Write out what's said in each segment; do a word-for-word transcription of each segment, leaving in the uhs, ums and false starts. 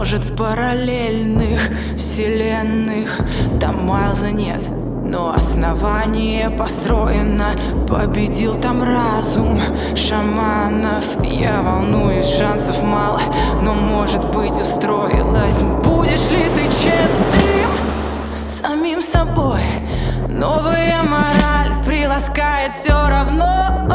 Может, в параллельных вселенных там Майлза нет, но основание построено. Победил там разум шаманов. Я волнуюсь, шансов мало, но, может быть, устроилась. Будешь ли ты честным самим собой? Новая мораль приласкает все равно.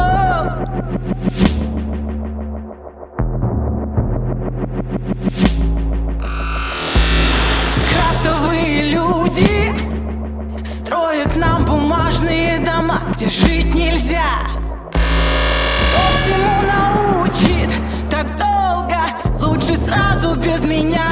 Крафтовые люди строят нам бумажные дома, где жить нельзя. Кто всему научит так долго? Лучше сразу без меня.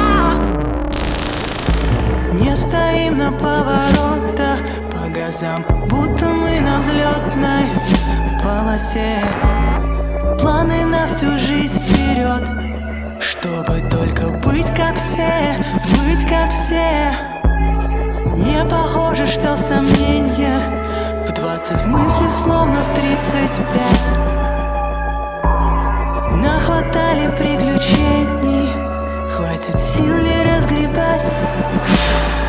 Не стоим на поворотах по газам, будто мы на взлетной полосе. Планы на всю жизнь вперед, чтобы только быть как все, быть как все. Не похоже, что в сомнениях в двадцать мыслей, словно в тридцать пять. Нахватали приключений, хватит сил ли разгребать?